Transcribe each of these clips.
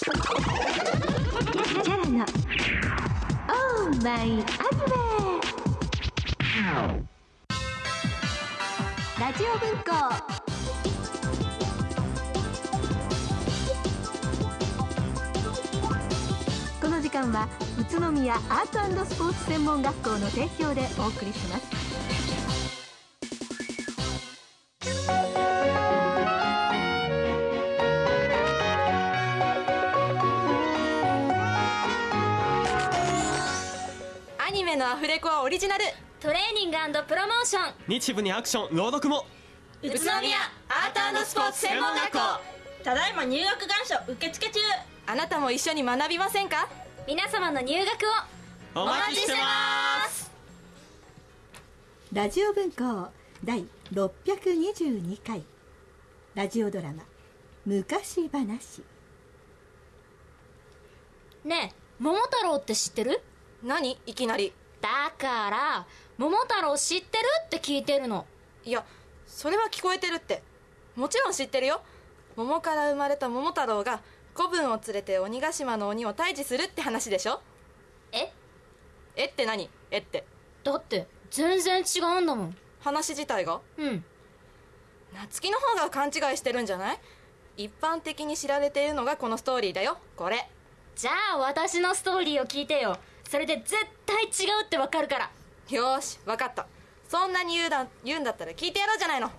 チャラのオーマイアニメラジオ文庫。この時間は宇都宮アート&スポーツ専門学校の提供でお送りします。 アニメのアフレコはオリジナル、 トレーニング&プロモーション、 日舞にアクション、朗読も。 宇都宮アート&スポーツ専門学校、 ただいま入学願書受付中。 あなたも一緒に学びませんか？ 皆様の入学をお待ちしてます。 ラジオ文庫第622回ラジオドラマ昔話。 ねえ、桃太郎って知ってる？ 何いきなり。 だから桃太郎知ってるって聞いてるの。 いや、それは聞こえてるって。もちろん知ってるよ。桃から生まれた桃太郎が子分を連れて鬼ヶ島の鬼を退治するって話でしょ。えって何？えって。 だって全然違うんだもん、 話自体が。夏希の方が勘違いしてるんじゃない？一般的に知られているのがこのストーリーだよ、これ。 じゃあ私のストーリーを聞いてよ。それで絶対違うってわかるから。 よーし、わかった。そんなに言うんだったら聞いてやろうじゃないの。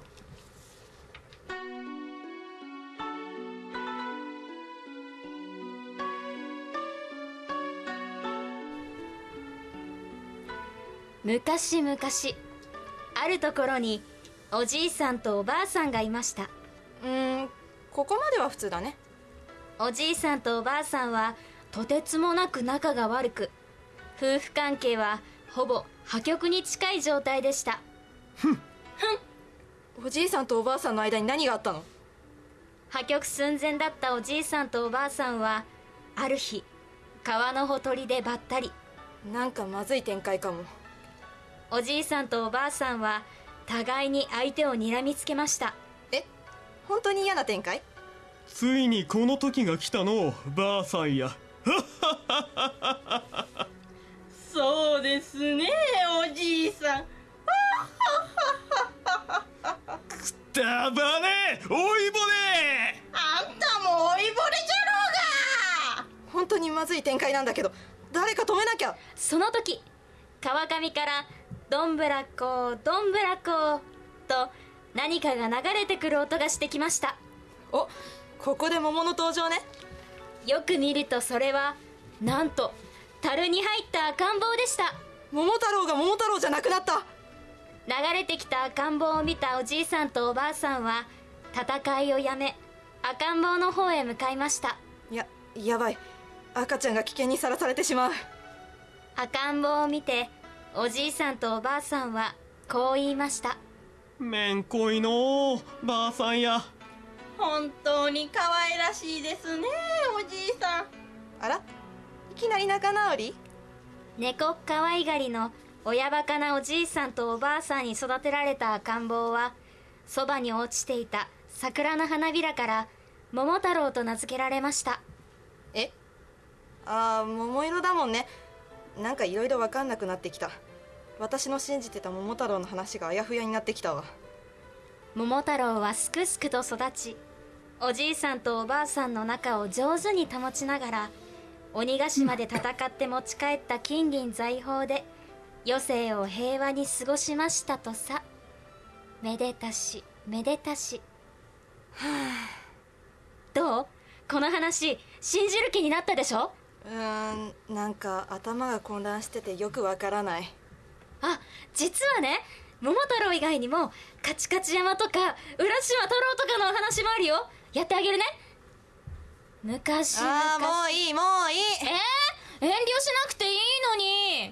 昔々あるところにおじいさんとおばあさんがいました。 ここまでは普通だね。 おじいさんとおばあさんはとてつもなく仲が悪く、夫婦関係はほぼ破局に近い状態でした。 おじいさんとおばあさんの間に何があったの？ 破局寸前だったおじいさんとおばあさんはある日川のほとりでばったり。 なんかまずい展開かも。 おじいさんとおばあさんは互いに相手を睨みつけました。 本当に嫌な展開？ ついにこの時が来たの、ばあさんや。 そうですね、おじいさん。 くたばれ、おいぼれ。 あんたも老いぼれじゃろうが。 本当にまずい展開なんだけど、誰か止めなきゃ。 その時川上からどんぶらこどんぶらこと何かが流れてくる音がしてきました。 お、ここで桃の登場ね。 よく見るとそれはなんと樽に入った赤ん坊でした。 桃太郎が桃太郎じゃなくなった。 流れてきた赤ん坊を見たおじいさんとおばあさんは戦いをやめ赤ん坊の方へ向かいました。 やばい。赤ちゃんが危険にさらされてしまう。 赤ん坊を見ておじいさんとおばあさんはこう言いました。 めんこいのばあさんや。 本当に可愛らしいですね、おじいさん。 あら、いきなり仲直り？ 猫っかわいがりの親バカなおじいさんとおばあさんに育てられた赤ん坊はそばに落ちていた桜の花びらから桃太郎と名付けられました。 桃色だもんね。なんかいろいろ分かんなくなってきた。私の信じてた桃太郎の話があやふやになってきたわ。 桃太郎はすくすくと育ち、おじいさんとおばあさんの仲を上手に保ちながら鬼ヶ島で戦って持ち帰った金銀財宝で余生を平和に過ごしましたとさ。めでたしめでたし。どう？この話信じる気になったでしょ？ なんか頭が混乱しててよくわからない。 実はね、桃太郎以外にもカチカチ山とか浦島太郎とかのお話もあるよ。やってあげるね。昔々。 もういいもういい。 遠慮しなくていいのに。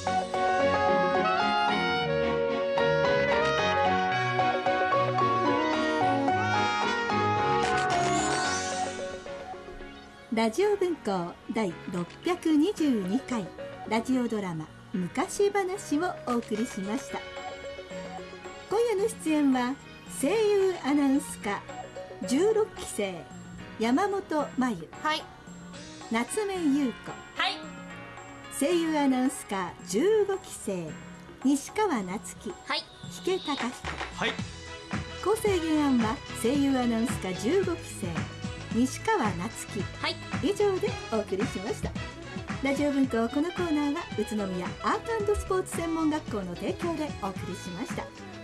ラジオ文庫第622回ラジオドラマ昔話をお送りしました。今夜の出演は声優アナウンス科16期生山本真由、 はい。 夏目優子、 はい。 声優アナウンス科15期生西川夏樹、 はい。 引貴彦、 はい。 構成原案は声優アナウンス科15期生西川夏樹、 はい。 以上でお送りしました。ラジオ文庫、このコーナーは宇都宮アート&スポーツ専門学校の提供でお送りしました。